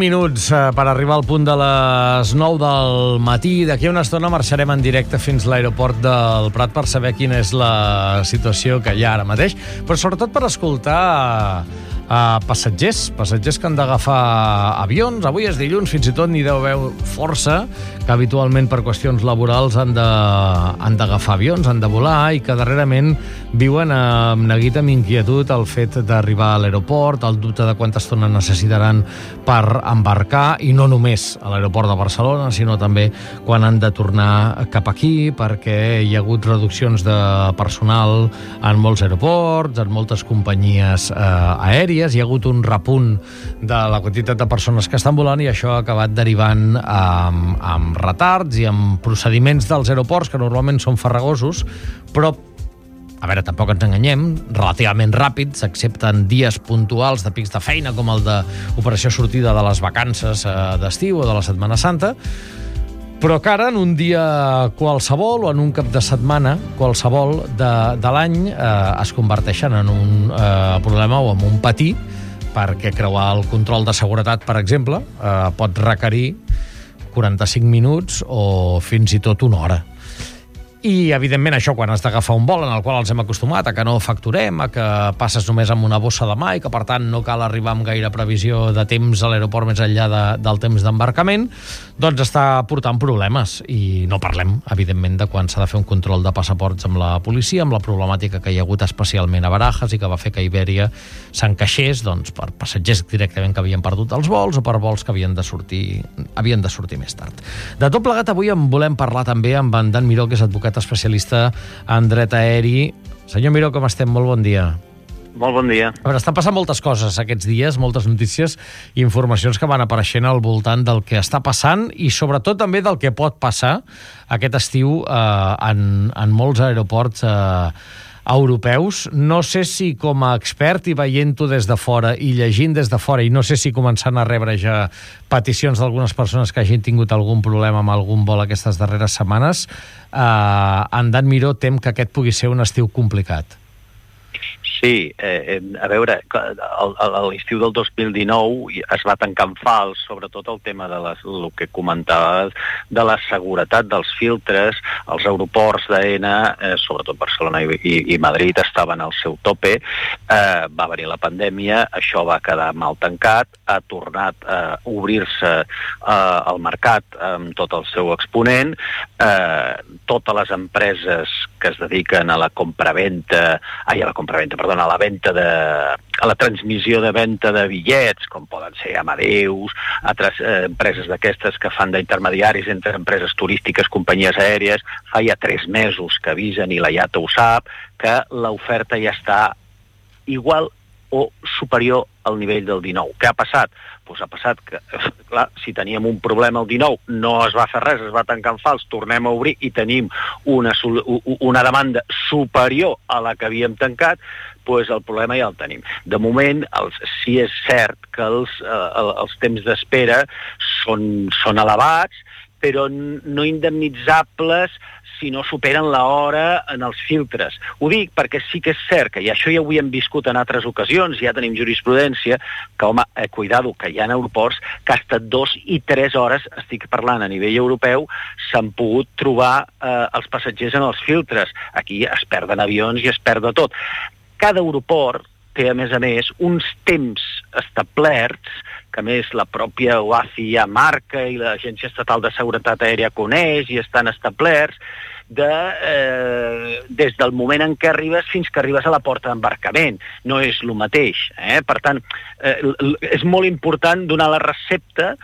minuts per arribar al punt de les 9 del matí. D'aquí a una estona marxarem en directe fins a l'aeroport del Prat per saber quina és la situació que hi ha ara mateix, però sobretot per escoltar passatgers que han d'agafar avions. Avui és dilluns, fins i tot n'hi deu haver força que habitualment per qüestions laborals han d'agafar avions, han de volar, i que darrerament viuen amb neguit, amb inquietud, el fet d'arribar a l'aeroport, el dubte de quanta estona necessitaran per embarcar, i no només a l'aeroport de Barcelona, sinó també quan han de tornar cap aquí, perquè hi ha hagut reduccions de personal en molts aeroports, en moltes companyies aèries. Hi ha hagut un repunt de la quantitat de persones que estan volant, i això ha acabat derivant amb retards i amb procediments dels aeroports que normalment són farragosos, però a veure, tampoc ens enganyem, relativament ràpids, excepte en dies puntuals de pics de feina, com el d'operació sortida de les vacances d'estiu o de la Setmana Santa, però que ara, en un dia qualsevol o en un cap de setmana qualsevol de l'any, es converteixen en un problema o en un patí, perquè creuar el control de seguretat, per exemple, pot requerir 45 minuts o fins i tot una hora. I, evidentment, això quan has d'agafar un vol en el qual els hem acostumat a que no facturem, a que passes només amb una bossa de mà i que, per tant, no cal arribar amb gaire previsió de temps a l'aeroport més enllà del temps d'embarcament, doncs està portant problemes. I no parlem, evidentment, de quan s'ha de fer un control de passaports amb la policia, amb la problemàtica que hi ha hagut especialment a Barajas i que va fer que Iberia s'encaixés per passatgers directament que havien perdut els vols o per vols que havien de sortir més tard. De tot plegat, avui en volem parlar també amb en Dan Miró, que és advocat especialista en dret aeri. Senyor Miró, com estem? Molt bon dia. Molt bon dia. A veure, estan passant moltes coses aquests dies, moltes notícies i informacions que van apareixent al voltant del que està passant i sobretot també del que pot passar aquest estiu en molts aeroports europeus. No sé si com a expert i veient-ho des de fora i llegint des de fora, i no sé si començant a rebre ja peticions d'algunes persones que hagin tingut algun problema amb algun vol aquestes darreres setmanes, en Dan Miró tem que aquest pugui ser un estiu complicat. Sí, a veure, a l'estiu del 2019 es va tancar en fals, sobretot el tema de el que comentaves, de la seguretat dels filtres. Els aeroports d'AENA, sobretot Barcelona i Madrid, estaven al seu tope. Va venir la pandèmia, això va quedar mal tancat, ha tornat a obrir-se al mercat amb tot el seu exponent. Totes les empreses que es dediquen a la compraventa, a la transmissió de venda de bitllets, com poden ser Amadeus, altres empreses d'aquestes que fan d'intermediaris entre empreses turístiques, companyies aèries, fa ja 3 mesos que avisen, i la IATA ho sap, que l'oferta ja està igual o superior al nivell del 19. Què ha passat? Doncs ha passat que, clar, si teníem un problema el 19, no es va fer res, es va tancar en fals, tornem a obrir i tenim una demanda superior a la que havíem tancat, doncs el problema ja el tenim. De moment, sí és cert que els temps d'espera són elevats, però no indemnitzables si no superen l'hora en els filtres. Ho dic perquè sí que és cert que, i això ja ho hem viscut en altres ocasions, ja tenim jurisprudència, que, home, cuidado, que hi ha aeroports que hasta 2 i 3 hores, estic parlant a nivell europeu, s'han pogut trobar els passatgers en els filtres. Aquí es perden avions i es perd de tot. Cada aeroport té, a més, uns temps establerts, que a més la pròpia OACI ja marca i l'Agència Estatal de Seguretat Aèria coneix i estan establerts, des del moment en què arribes fins que arribes a la porta d'embarcament. No és el mateix. Per tant, és molt important donar la recepta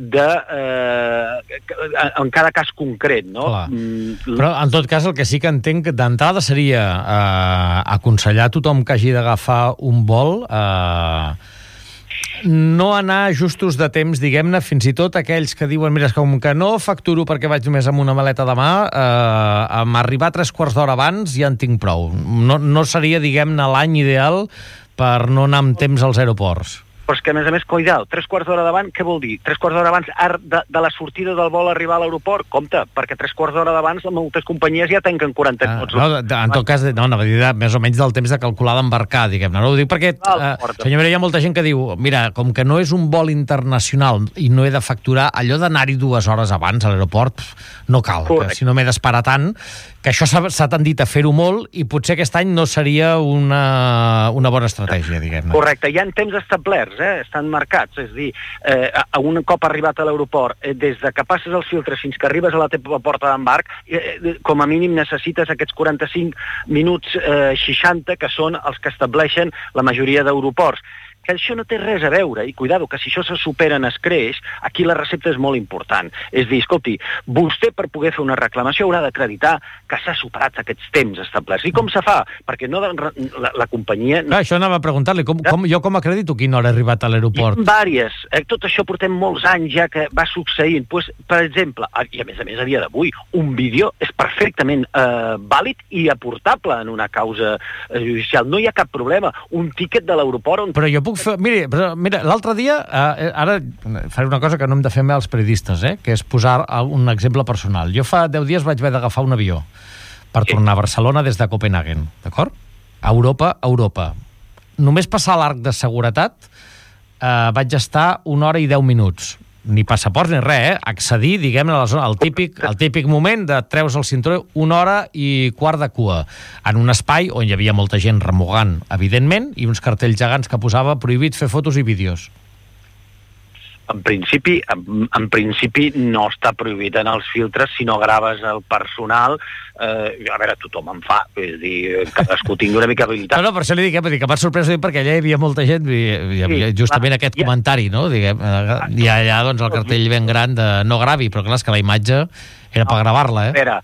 en cada cas concret, no? Però en tot cas el que sí que entenc d'entrada seria aconsellar a tothom que hagi d'agafar un vol no anar justos de temps, diguem-ne, fins i tot aquells que diuen, mira, com que no facturo perquè vaig només amb una maleta de mà, amb arribar 3/4 d'hora abans ja en tinc prou. No seria, diguem-ne, l'any ideal per no anar amb temps als aeroports. Però és que, a més, cuidado, 3 quarts d'hora d'abans, què vol dir? 3 quarts d'hora abans de la sortida del vol arribar a l'aeroport? Compte, perquè 3 quarts d'hora d'abans moltes companyies ja tanquen 40 minuts. En tot cas, no va dir més o menys del temps de calcular d'embarcar, diguem-ne. No ho dic perquè, senyor Mira, hi ha molta gent que diu, mira, com que no és un vol internacional i no he de facturar, allò d'anar-hi 2 hores abans a l'aeroport, no cal, que si no m'he d'esperar tant, que això s'ha tendit a fer-ho molt i potser aquest any no seria una bona estratègia, diguem-ne. Correcte, hi ha temps establerts, estan marcats, és a dir, un cop arribat a l'aeroport, des de que passes els filtres fins que arribes a la teva porta d'embarc, com a mínim necessites aquests 45 minuts 60, que són els que estableixen la majoria d'aeroports. Que això no té res a veure, i cuidado, que si això se supera en escreix, aquí la recepta és molt important. És dir, escolti, vostè per poder fer una reclamació haurà d'acreditar que s'ha superat aquests temps establerts. I com se fa? Perquè no la companyia... Clar, això anava a preguntar-li, jo com acredito quina hora he arribat a l'aeroport? Vàries. Tot això portem molts anys ja que va succeint. Pues, per exemple, i a més a dia d'avui, un vídeo és perfectament vàlid i aportable en una causa judicial. No hi ha cap problema. Un tíquet de l'aeroport... Però jo puc fer... Mira, l'altre dia, ara faré una cosa que no hem de fer mai els periodistes, que és posar un exemple personal. Jo fa 10 dies vaig haver d'agafar un avió per tornar a Barcelona des de Copenhagen, d'acord? Europa. Només passar l'arc de seguretat vaig estar 1 hora i 10 minuts. Ni passaports ni res, accedir, diguem-ne, a la zona, el típic moment de treus el cinturó 1 hora i quart de cua, en un espai on hi havia molta gent remugant, evidentment, i uns cartells gegants que posava prohibit fer fotos i vídeos. En principi no està prohibit en els filtres si no graves el personal. A veure, tothom en fa, és dir, cadascú tingui una mica habilitat. No, per això li dic, que m'ha sorprès perquè allà hi havia molta gent, hi havia justament aquest comentari, no? Diguem, i allà doncs el cartell ben gran de no gravi, però clar, és que la imatge era per gravar-la, A veure,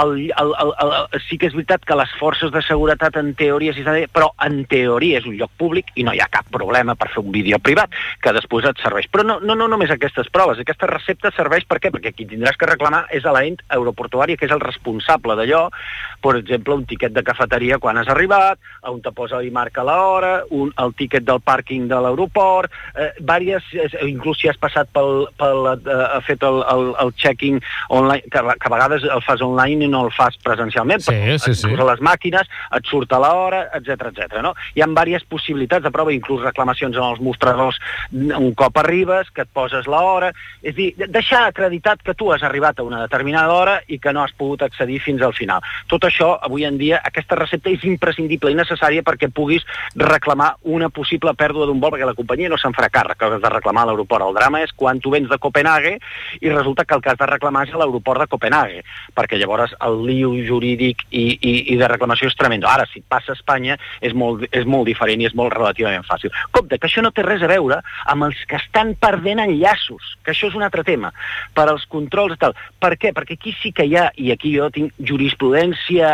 sí que és veritat que les forces de seguretat en teoria, però en teoria és un lloc públic i no hi ha cap problema per fer un vídeo privat que després et serveix. Però no només aquestes proves, aquesta recepta serveix per què? Perquè qui tindràs que reclamar és a l'ent aeroportuària, que és el responsable d'allò. Per exemple, un tiquet de cafeteria quan has arribat, on te posa i marca l'hora, el tiquet del pàrquing de l'aeroport, inclús si has passat ha fet el checking online, que a vegades el fas online i no el fas presencialment, sí. a les màquines, et surt a l'hora, etc. No? Hi ha diverses possibilitats de prova, inclús reclamacions en els mostradors un cop arribes, que et poses l'hora, és dir, deixar acreditat que tu has arribat a una determinada hora i que no has pogut accedir fins al final. Tot això, avui en dia, aquesta recepta és imprescindible i necessària perquè puguis reclamar una possible pèrdua d'un vol, perquè la companyia no se'n farà càrrec, que has de reclamar a l'aeroport. El drama és quan tu vens de Copenhague i resulta que el que has de reclamar és a l'aeroport de Copenhague, perquè llavors el lío jurídic i de reclamació és tremendo. Ara, si passa a Espanya, és molt diferent i és molt relativament fàcil. Compte, que això no té res a veure amb els que estan perdent enllaços, que això és un altre tema, per als controls i tal. Per què? Perquè aquí sí que hi ha, i aquí jo tinc jurisprudència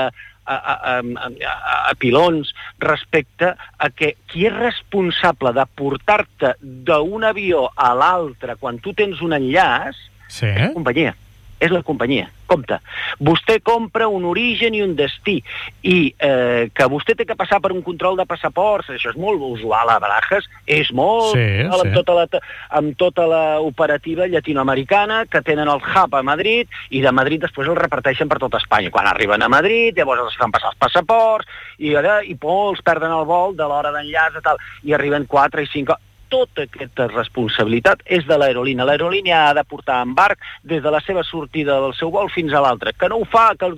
a pilons respecte a que qui és responsable de portar-te d'un avió a l'altre quan tu tens un enllaç és la companyia. És la companyia. Compte, vostè compra un origen i un destí i que vostè té que passar per un control de passaports, això és molt usual a Barajas, és molt amb tota la operativa llatinoamericana que tenen el hub a Madrid i de Madrid després el reparteixen per tot Espanya. Quan arriben a Madrid, llavors els fan passar els passaports i molts perden el vol de l'hora d'enllaç i tal, i arriben 4 i 5... Tota aquesta responsabilitat és de l'aerolínia. L'aerolínia ha de portar embarc des de la seva sortida del seu vol fins a l'altre. Que no ho fa, que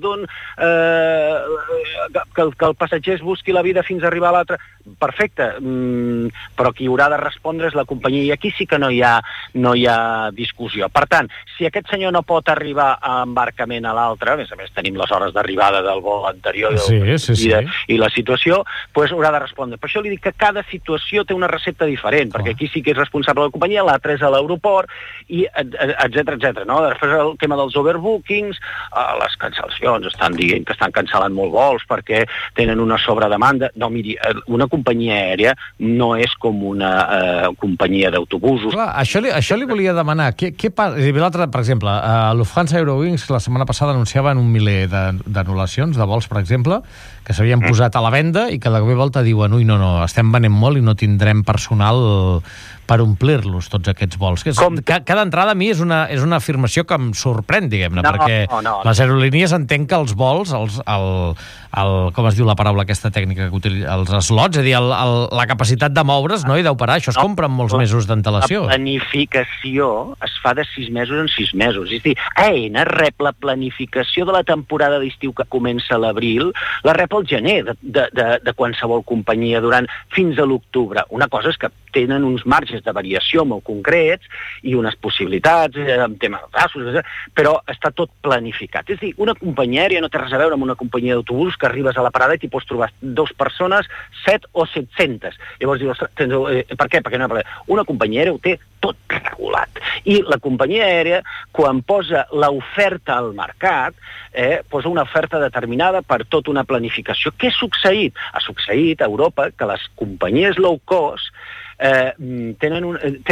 el passatger es busqui la vida fins a arribar a l'altre. Perfecte, però qui haurà de respondre és la companyia. I aquí sí que no hi ha discussió. Per tant, si aquest senyor no pot arribar a embarcament a l'altre, a més tenim les hores d'arribada del vol anterior i la situació, doncs haurà de respondre. Per això li dic que cada situació té una recepta diferent, perquè aquí sí que és responsable de la companyia, l'altre és a l'aeroport, i etc. No? Després el tema dels overbookings, les cancel·lacions, estan dient que estan cancel·lant molt vols perquè tenen una sobredemanda. No, miri, una companyia aèria no és com una companyia d'autobusos. Clar, això li volia demanar. L'altre, per exemple, Lufthansa Eurowings la setmana passada anunciaven un miler d'anul·lacions de vols, per exemple, que s'havien posat a la venda i que de cop i volta diuen no, estem venent molt i no tindrem personal per omplir-los, tots aquests vols. Cada entrada a mi és una afirmació que em sorprèn, diguem-ne, perquè les aerolínies entenc que els vols, com es diu la paraula aquesta tècnica que utilitza, els slots, és a dir, la capacitat de moure's i d'operar, això es compra amb molts mesos d'antelació. La planificació es fa de 6 mesos en 6 mesos. És a dir, Aena rep la planificació de la temporada d'estiu que comença a l'abril, la rep al gener de qualsevol companyia fins a l'octubre. Una cosa és que tenen uns marges de variació molt concrets i unes possibilitats en tema de traços, però està tot planificat. És a dir, una companyia aèria no té res a veure amb una companyia d'autobús que arribes a la parada i t'hi pots trobar 2 persones, 7 o 700. Llavors dius, per què? Perquè una companyia aèria ho té tot regulat. I la companyia aèria, quan posa l'oferta al mercat, posa una oferta determinada per tota una planificació. Què ha succeït? Ha succeït a Europa que les companyies low cost tenen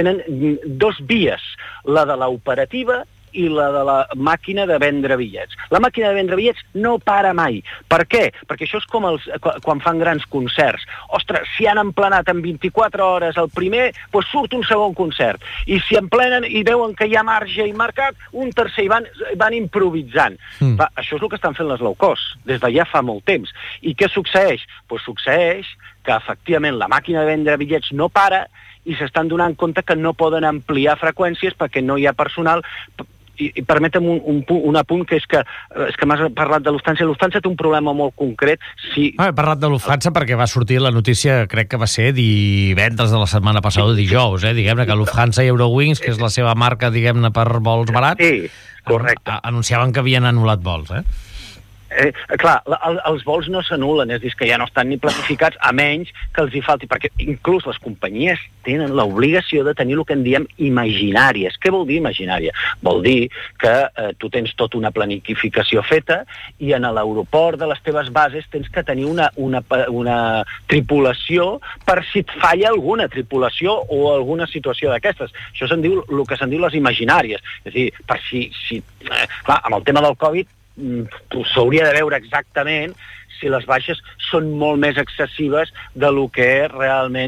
2 vies, la de l'operativa i la de la màquina de vendre bitllets. La màquina de vendre bitllets no para mai. Per què? Perquè això és com quan fan grans concerts. Ostres, si han emplenat en 24 hores el primer, doncs surt un segon concert. I si emplenen i veuen que hi ha marge i mercat, un tercer, i van improvisant. Va, això és el que estan fent les low cost, des de ja fa molt temps. I què succeeix? Doncs succeeix que efectivament la màquina de vendre bitllets no para i s'estan donant compte que no poden ampliar freqüències perquè no hi ha personal. I permetem un apunt, que és que m'has parlat de Lufthansa. Lufthansa té un problema molt concret. He parlat de Lufthansa perquè va sortir la notícia, crec que va ser divendres de la setmana passada o dijous, diguem-ne, que Lufthansa i Eurowings, que és la seva marca, diguem-ne, per vols barats, anunciaven que havien anul·lat vols, Clar, els vols no s'anulen, és a dir, que ja no estan ni planificats, a menys que els hi falti, perquè inclús les companyies tenen l'obligació de tenir el que en diem imaginàries. Què vol dir imaginària? Vol dir que tu tens tota una planificació feta i en l'aeroport de les teves bases tens que tenir una tripulació per si et falla alguna tripulació o alguna situació d'aquestes. Això se'n diu el que se'n diu les imaginàries. És a dir, per si clar, amb el tema del Covid s'hauria de veure exactament si les baixes són molt més excessives de lo que realment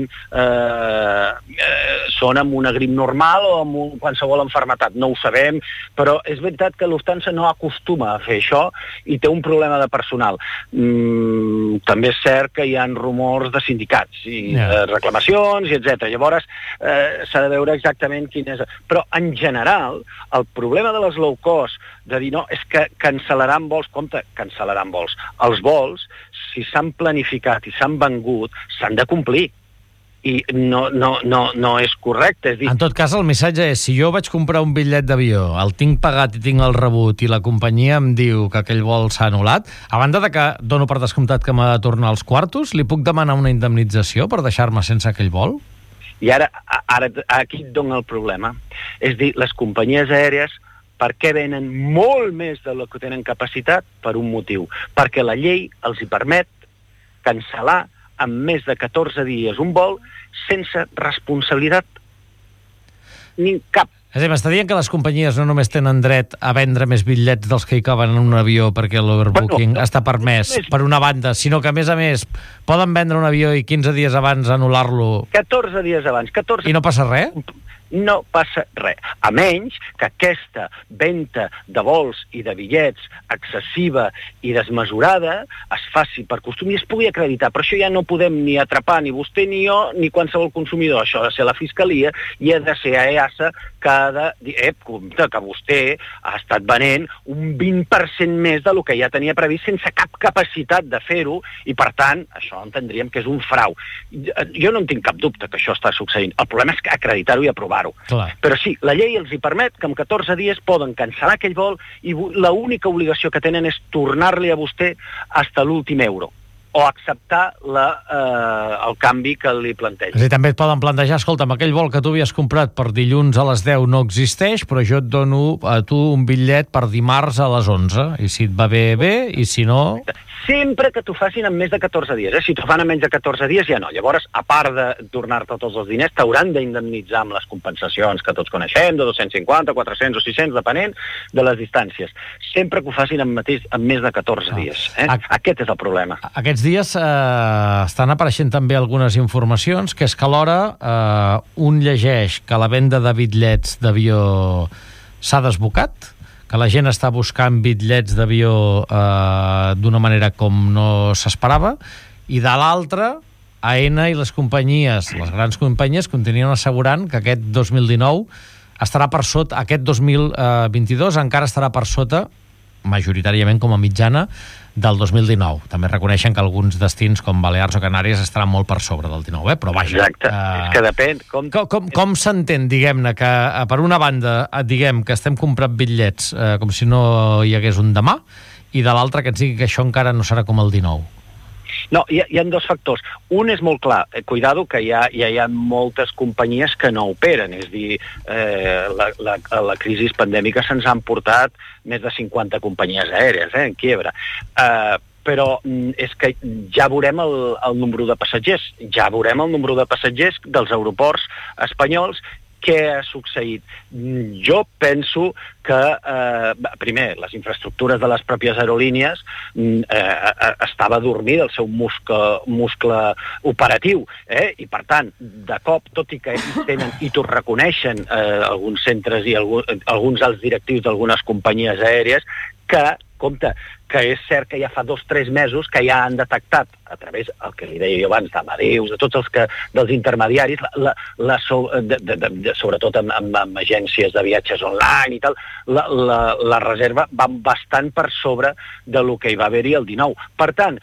són amb una grip normal o amb qualsevol malaltia. No ho sabem, però és veritat que Lufthansa no acostuma a fer això i té un problema de personal. També és cert que hi ha rumors de sindicats i reclamacions, i etc. Llavors s'ha de veure exactament quin és. Però en general, el problema de les low cost de dir no, és que cancel·laran vols. Compte, cancel·laran vols. Els vols, si s'han planificat i s'han vengut, s'han de complir. I no és correcte. És dir... En tot cas, el missatge és, si jo vaig comprar un bitllet d'avió, el tinc pagat i tinc el rebut, i la companyia em diu que aquell vol s'ha anul·lat, a banda de que dono per descomptat que m'ha de tornar els quartos, li puc demanar una indemnització per deixar-me sense aquell vol? I ara aquí et dona el problema. És dir, les companyies aèries, per què venen molt més de lo que tenen capacitat? Per un motiu. Perquè la llei els hi permet cancel·lar en més de 14 dies un vol sense responsabilitat ni cap. És a dir, m'està dient que les companyies no només tenen dret a vendre més bitllets dels que hi caben en un avió perquè l'overbooking està permès, per una banda, sinó que, a més, poden vendre un avió i 15 dies abans anul·lar-lo... 14 dies abans. I no passa res? No passa res, a menys que aquesta venda de vols i de bitllets excessiva i desmesurada es faci per costum i es pugui acreditar. Però això ja no podem ni atrapar ni vostè ni jo ni qualsevol consumidor. Això ha de ser la Fiscalia i ha de ser EASA que ha de dir, compte, que vostè ha estat venent un 20% més del que ja tenia previst sense cap capacitat de fer-ho i, per tant, això entendríem que és un frau. Jo no en tinc cap dubte que això està succeint. El problema és akreditar-ho i aprovar-ho. Clar. Però sí, la llei els hi permet que en 14 dies poden cancel·lar aquell vol i l'única obligació que tenen és tornar-li a vostè fins a l'últim euro o acceptar el canvi que li planteja. És a dir, també et poden plantejar, escolta'm, aquell vol que tu havies comprat per dilluns a les 10 no existeix, però jo et dono a tu un bitllet per dimarts a les 11, i si et va bé, bé, i si no... Sempre que t'ho facin en més de 14 dies. Si t'ho fan en menys de 14 dies, ja no. Llavors, a part de tornar-te tots els diners, t'hauran d'indemnitzar amb les compensacions que tots coneixem, de 250, 400 o 600, depenent de les distàncies. Sempre que ho facin en més de 14 dies. Aquest és el problema. Aquests dies estan apareixent també algunes informacions, que és que alhora un llegeix que la venda de bitllets d'avió s'ha desbocat, que la gent està buscant bitllets d'avió d'una manera com no s'esperava, i de l'altra, AENA i les companyies, les grans companyies, continuen assegurant que aquest 2019 estarà per sota, aquest 2022 encara estarà per sota, majoritàriament com a mitjana, del 2019. També reconeixen que alguns destins com Balears o Canàries estaran molt per sobre del 19, però vaja. Exacte, és que depèn. Com s'entén, diguem-ne, que per una banda diguem que estem comprant bitllets com si no hi hagués un demà, i de l'altra que ens digui que això encara no serà com el 19? No, hi ha dos factors. Un és molt clar, cuidado, que ja hi ha moltes companyies que no operen, és a dir, la crisi pandèmica se'ns han portat més de 50 companyies aèries en quiebra. Però és que ja veurem el nombre de passatgers, dels aeroports espanyols. Què ha succeït? Jo penso que, primer, les infraestructures de les pròpies aerolínies estava dormida el seu muscle operatiu, i per tant, de cop, tot i que ells tenen i t'ho reconeixen alguns centres i alguns alts directius d'algunes companyies aèries, compte, que és cert que ja fa 2 o 3 mesos que ja han detectat, a través del que li deia jo abans, d'Amadeus, de tots dels intermediaris, sobretot amb agències de viatges online i tal, la reserva va bastant per sobre de lo que hi va haver-hi el 19. Per tant,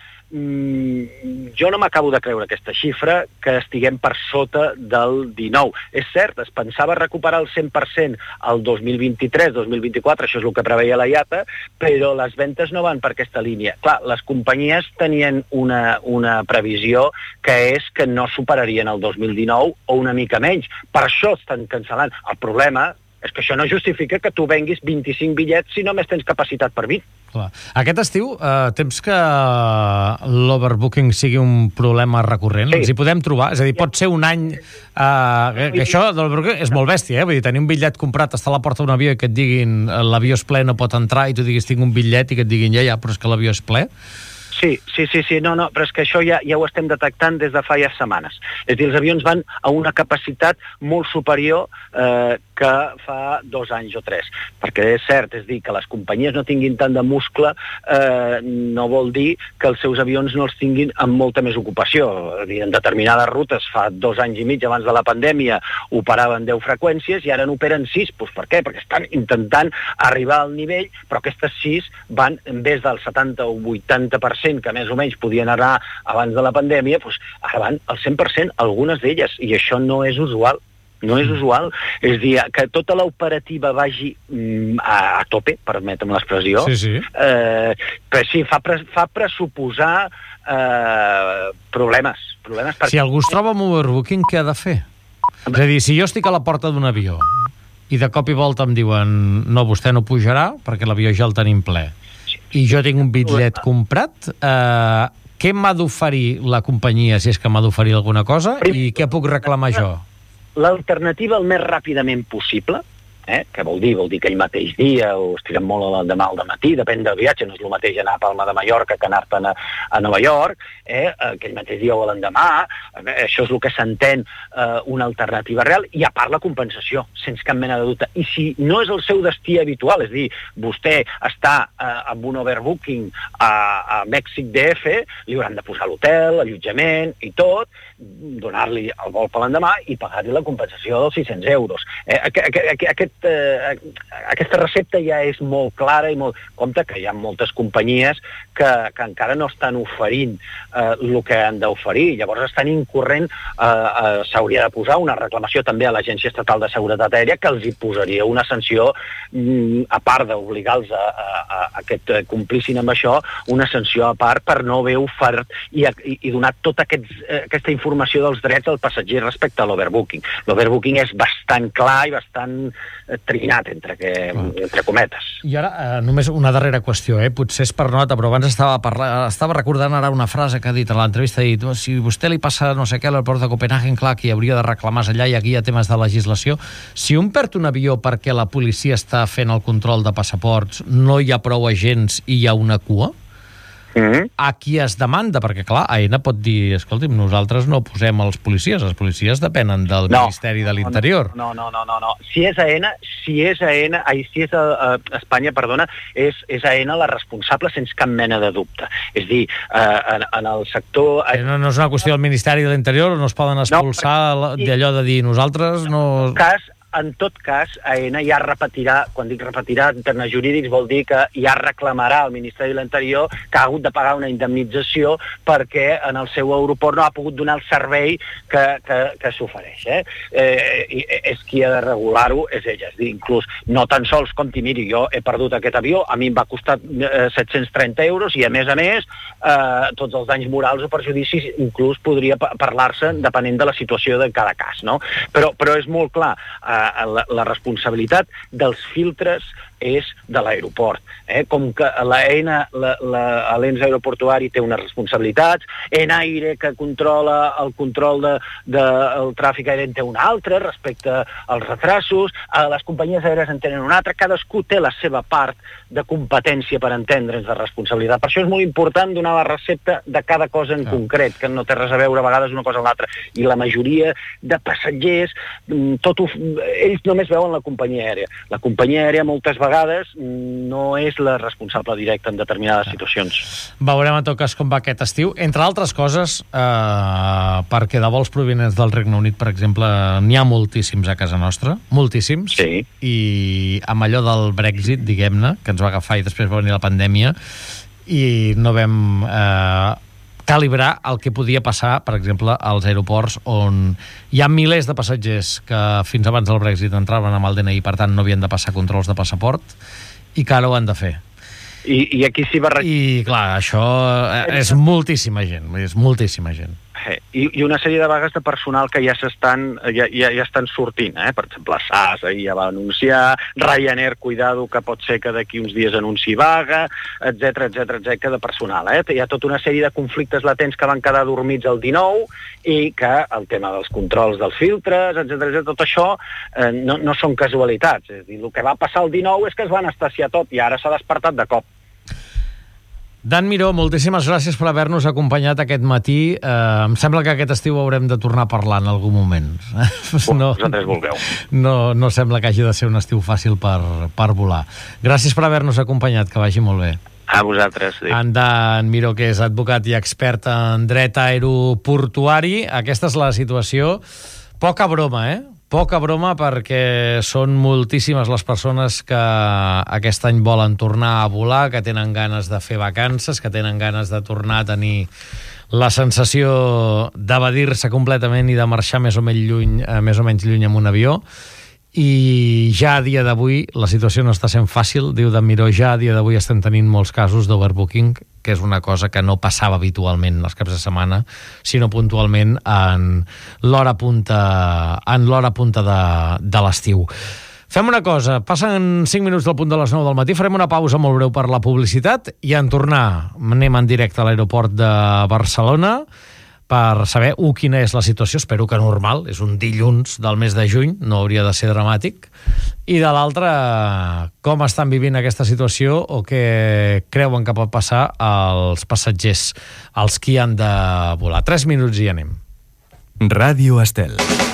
jo no m'acabo de creure aquesta xifra que estiguem per sota del 19. És cert, es pensava recuperar el 100% el 2023-2024, això és el que preveia la IATA, però les ventes no van per aquesta línia. Clar, les companyies tenien una previsió que és que no superarien el 2019 o una mica menys. Per això estan cancel·lant. El problema és que això no justifica que tu venguis 25 bitllets si només tens capacitat per 20. Clar. Aquest estiu, temps que l'overbooking sigui un problema recurrent? Sí. Ens hi podem trobar? És a dir, pot ser un any... que això de l'overbooking és molt bèstia, Vull dir, tenir un bitllet comprat, estar a la porta d'un avió i que et diguin l'avió és ple, no pot entrar, i tu diguis tinc un bitllet i que et diguin ja, però és que l'avió és ple. Sí, no, però és que això ja ho estem detectant des de fa ja setmanes. És a dir, els avions van a una capacitat molt superior que fa 2 anys o 3. Perquè és cert, és dir, que les companyies no tinguin tant de muscle no vol dir que els seus avions no els tinguin amb molta més ocupació. És dir, en determinades rutes, fa 2 anys i mig abans de la pandèmia, operaven 10 freqüències i ara n'operen 6. Doncs per què? Perquè estan intentant arribar al nivell, però aquestes 6 van, en vez del 70 o 80% que més o menys podien anar abans de la pandèmia, doncs ara van al 100%, algunes d'elles, i això no és usual. No és usual. És a dir, que tota l'operativa vagi a tope, permetem l'expressió, sí. Però sí, fa pressuposar problemes. Si algú es troba amb overbooking, què ha de fer? És a dir, si jo estic a la porta d'un avió i de cop i volta em diuen no, vostè no pujarà perquè l'avió ja el tenim ple, i jo tinc un bitllet comprat, què m'ha d'oferir la companyia, si és que m'ha d'oferir alguna cosa, i què puc reclamar jo? L'alternativa el més ràpidament possible, que vol dir que aquell mateix dia o estirem molt l'endemà al dematí, depèn del viatge, no és el mateix anar a Palma de Mallorca que anar-te'n a Nova York, aquell mateix dia o l'endemà, això és el que s'entén una alternativa real, i a part la compensació, sense cap mena de dubte. I si no és el seu destí habitual, és a dir, vostè està amb un overbooking a Mèxic DF, li hauran de posar l'hotel, l'allotjament i tot, donar-li el vol per l'endemà i pagar-li la compensació dels 600 euros. Aquesta recepta ja és molt clara i molt... Compte que hi ha moltes companyies que encara no estan oferint el que han d'oferir. Llavors estan incorrent, s'hauria de posar una reclamació també a l'Agència Estatal de Seguretat Aèria que els hi posaria una sanció, a part d'obligar-los a que complissin amb això, una sanció a part per no haver ofert i donar tota aquesta informació dels drets al passatger respecte a l'overbooking. L'overbooking és bastant clar i bastant trinat, entre cometes. I ara, només una darrera qüestió, potser és per nota, però abans estava recordant ara una frase que ha dit a l'entrevista, ha dit, si vostè li passa no sé què a l'aeroport de Copenhagen, clar, qui hauria de reclamar allà, i aquí hi ha temes de legislació. Si un perd un avió perquè la policia està fent el control de passaports, no hi ha prou agents i hi ha una cua? a qui es demanda? Perquè, clar, AENA pot dir, escolti'm, nosaltres no posem els policies depenen del Ministeri de l'Interior. No. Si és Espanya, perdona, és AENA la responsable sense cap mena de dubte. És dir, en el sector... No és una qüestió del Ministeri de l'Interior, no es poden expulsar d'allò de dir nosaltres no... En tot cas, AENA ja repetirà, quan dic repetirà, en termes jurídics vol dir que ja reclamarà al Ministeri de l'Interior que ha hagut de pagar una indemnització perquè en el seu aeroport no ha pogut donar el servei que s'ofereix. I és qui ha de regular-ho, és ella. És dir, inclús, no tan sols, compti, miri, jo he perdut aquest avió, a mi em va costar 730 euros i, a més, tots els danys morals o perjudicis inclús podria parlar-se depenent de la situació de cada cas, no? Però és molt clar, la responsabilitat dels filtres és de l'aeroport. Com que l'ENS aeroportuari té unes responsabilitats, ENAIRE, que controla el control del tràfic aeri, té una altra respecte als retrasos, les companyies aèries en tenen una altra, cadascú té la seva part de competència per entendre's de responsabilitat. Per això és molt important donar la recepta de cada cosa en concret, que no té res a veure a vegades una cosa amb l'altra. I la majoria de passatgers, ells només veuen la companyia aèria. La companyia aèria moltes vegades no és la responsable directa en determinades situacions. Veurem en tot cas com va aquest estiu. Entre altres coses, perquè de vols provinents del Regne Unit, per exemple, n'hi ha moltíssims a casa nostra, moltíssims, sí. I amb allò del Brexit, diguem-ne, que ens va agafar i després va venir la pandèmia, i no vam calibrar el que podia passar, per exemple, als aeroports on hi ha milers de passatgers que fins abans del Brexit entraven amb el DNI, per tant no havien de passar controls de passaport, i que ara ho han de fer. I aquí s'hi va... I clar, això és moltíssima gent, és moltíssima gent. I una sèrie de vagues de personal que ja estan sortint, Per exemple, SAS ahir ja va anunciar, Ryanair, cuidado, que pot ser que d'aquí uns dies anunci vaga, etc de personal. Hi ha tota una sèrie de conflictes latents que van quedar dormits el 19 i que el tema dels controls dels filtres, etc, tot això no són casualitats. És a dir, el que va passar el 19 és que es van estasiar tot i ara s'ha despertat de cop. Dan Miró, moltíssimes gràcies per haver-nos acompanyat aquest matí. Em sembla que aquest estiu haurem de tornar a parlar en algun moment. Vosaltres vulgueu. No sembla que hagi de ser un estiu fàcil per volar. Gràcies per haver-nos acompanyat, que vagi molt bé. A vosaltres. Sí. En Dan Miró, que és advocat i expert en dret aeroportuari. Aquesta és la situació. Poca broma, Poca broma, perquè són moltíssimes les persones que aquest any volen tornar a volar, que tenen ganes de fer vacances, que tenen ganes de tornar a tenir la sensació d'evadir-se completament i de marxar més o menys lluny amb un avió. I ja a dia d'avui la situació no està sent fàcil, diu Dan Miró, ja a dia d'avui estem tenint molts casos d'overbooking, que és una cosa que no passava habitualment els caps de setmana, sinó puntualment en l'hora punta de l'estiu. Fem una cosa, passen 5 minuts del punt de les 9 del matí, farem una pausa molt breu per la publicitat i en tornar anem en directe a l'aeroport de Barcelona per saber, quina és la situació, espero que normal, és un dilluns del mes de juny, no hauria de ser dramàtic, i de l'altra, com estan vivint aquesta situació o què creuen que pot passar als passatgers, als qui han de volar. 3 minuts i anem. Ràdio Estel.